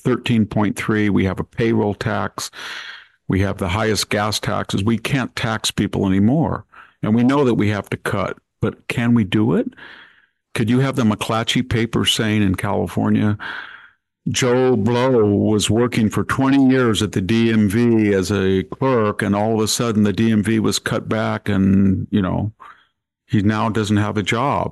13.3. We have a payroll tax. We have the highest gas taxes. We can't tax people anymore. And we know that we have to cut, but can we do it? Could you have the McClatchy paper saying in California, Joe Blow was working for 20 years at the DMV as a clerk, and all of a sudden the DMV was cut back and, he now doesn't have a job.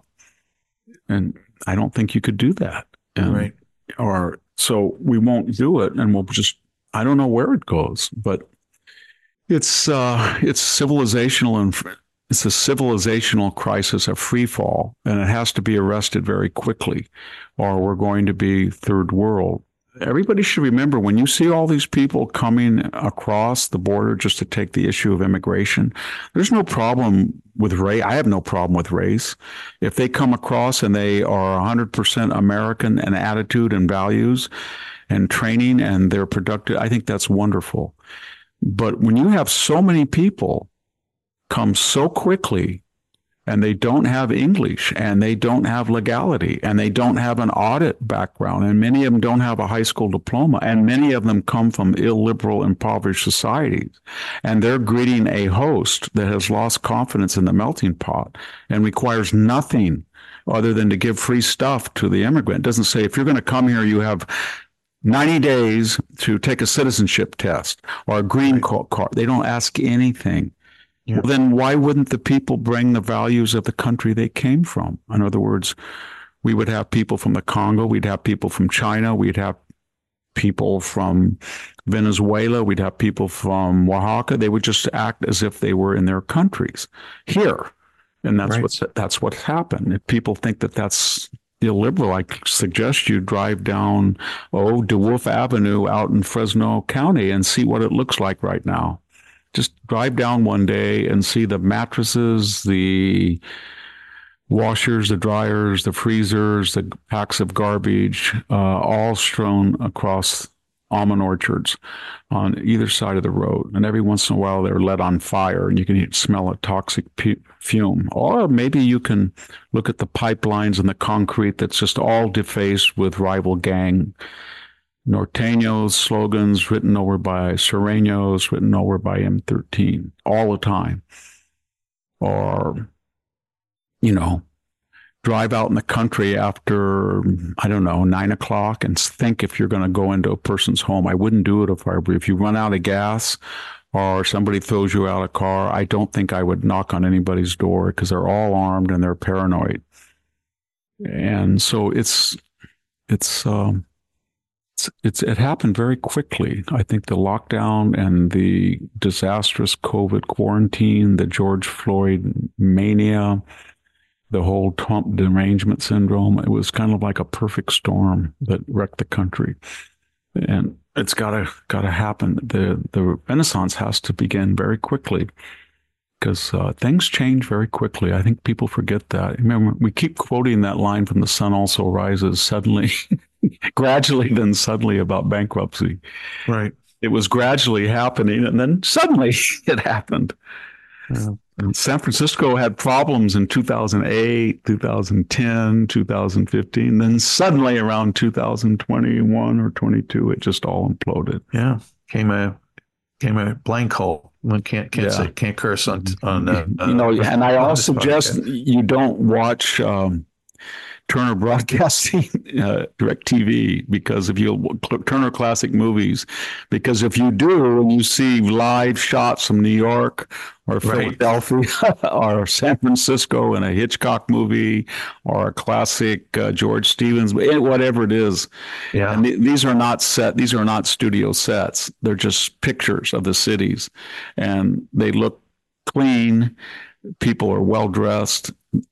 And I don't think you could do that. Right. Or so we won't do it, and we'll just, I don't know where it goes, but it's civilizational, and it's a civilizational crisis, a free fall, and it has to be arrested very quickly, or we're going to be third world. Everybody should remember, when you see all these people coming across the border just to take the issue of immigration, there's no problem with race. I have no problem with race. If they come across and they are 100% American in attitude and values and training, and they're productive, I think that's wonderful. But when you have so many people come so quickly, and they don't have English, and they don't have legality, and they don't have an audit background, and many of them don't have a high school diploma, and many of them come from illiberal, impoverished societies, and they're greeting a host that has lost confidence in the melting pot and requires nothing other than to give free stuff to the immigrant. It doesn't say, if you're going to come here, you have 90 days to take a citizenship test or a green card. They don't ask anything. Yeah. Well, then why wouldn't the people bring the values of the country they came from? In other words, we would have people from the Congo, we'd have people from China, we'd have people from Venezuela, we'd have people from Oaxaca. They would just act as if they were in their countries here. And that's what's happened. If people think that that's illiberal, I suggest you drive down DeWolf Avenue out in Fresno County and see what it looks like right now. Just drive down one day and see the mattresses, the washers, the dryers, the freezers, the packs of garbage, all strewn across almond orchards on either side of the road. And every once in a while, they're lit on fire, and you can smell a toxic fume. Or maybe you can look at the pipelines and the concrete that's just all defaced with rival gang Norteños slogans written over by Sureños, written over by M13 all the time. Or, drive out in the country after, 9 o'clock and think if you're going to go into a person's home. I wouldn't do it if you run out of gas or somebody throws you out of a car. I don't think I would knock on anybody's door because they're all armed and they're paranoid. And so it happened very quickly. I think the lockdown and the disastrous COVID quarantine, the George Floyd mania, the whole Trump derangement syndrome, it was kind of like a perfect storm that wrecked the country. And it's gotta happen. The Renaissance has to begin very quickly because things change very quickly. I think people forget that. Remember, we keep quoting that line from The Sun Also Rises, suddenly, gradually, then suddenly, about bankruptcy. Right. It was gradually happening, and then suddenly it happened. And San Francisco had problems in 2008, 2010, 2015. Then suddenly around 2021 or 22, it just all imploded. Yeah, came a blank hole. One can't curse on and I all suggest you don't watch Turner Broadcasting, DirecTV, because if you Turner Classic Movies, because if you do and you see live shots from New York or Philadelphia or San Francisco in a Hitchcock movie or a classic George Stevens, whatever it is, and these are not studio sets. They're just pictures of the cities, and they look clean. People are well dressed.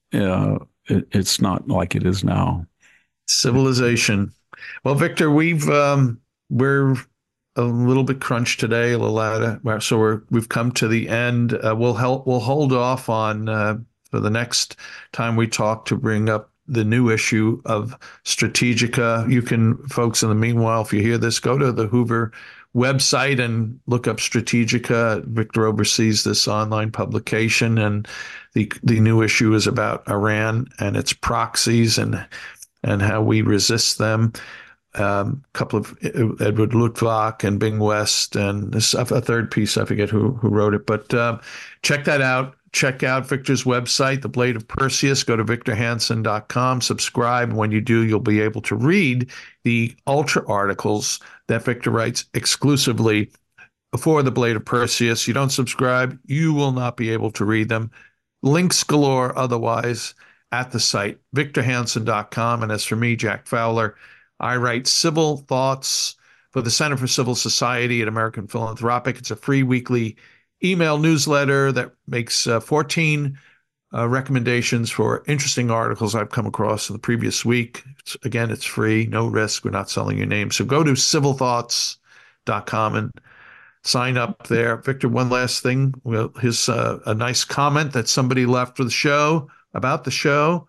It's not like it is now. Civilization. Well, Victor, we're a little bit crunched today, a little out, so we've come to the end. We'll hold off on for the next time we talk to bring up the new issue of Strategica. You can, folks, in the meanwhile, if you hear this, go to the Hoover website and look up Strategica. Victor oversees this online publication, and the new issue is about Iran and its proxies and how we resist them. A couple of Edward Luttwak and Bing West, and a third piece, I forget who wrote it, but check that out. Check out Victor's website, The Blade of Perseus. Go to victorhansen.com, subscribe. When you do, you'll be able to read the ultra articles that Victor writes exclusively for The Blade of Perseus. You don't subscribe, you will not be able to read them. Links galore otherwise at the site, victorhansen.com. And as for me, Jack Fowler, I write Civil Thoughts for the Center for Civil Society at American Philanthropic. It's a free weekly email newsletter that makes 14 recommendations for interesting articles I've come across in the previous week. It's free, no risk. We're not selling your name. So go to civilthoughts.com and sign up there. Victor, one last thing. Well, here's a nice comment that somebody left for the show, about the show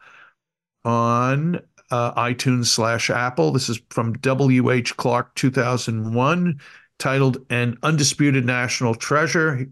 on iTunes/Apple. This is from W.H. Clark, 2001, titled An Undisputed National Treasure.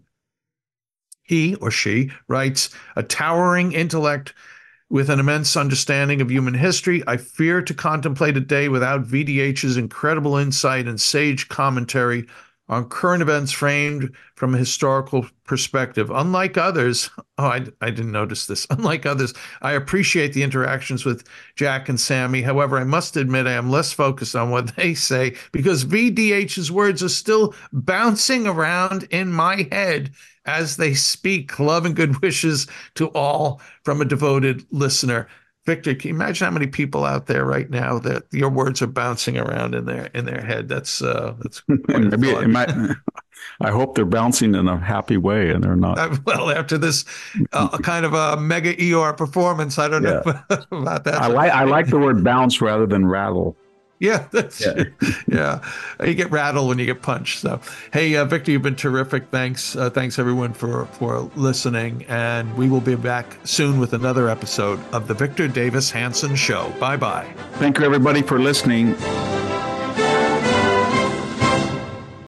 He or she writes, a towering intellect with an immense understanding of human history. I fear to contemplate a day without VDH's incredible insight and sage commentary on current events framed from a historical perspective. Unlike others, I didn't notice this. Unlike others, I appreciate the interactions with Jack and Sammy. However, I must admit I am less focused on what they say because VDH's words are still bouncing around in my head as they speak. Love and good wishes to all from a devoted listener. Victor, can you imagine how many people out there right now that your words are bouncing around in their head? That's maybe it might. I hope they're bouncing in a happy way and they're not. Well, after this kind of a mega ER performance, I don't know about that. I like the word bounce rather than rattle. Yeah, you get rattled when you get punched. So, hey, Victor, you've been terrific. Thanks everyone for listening, and we will be back soon with another episode of the Victor Davis Hanson Show. Bye-bye. Thank you, everybody, for listening.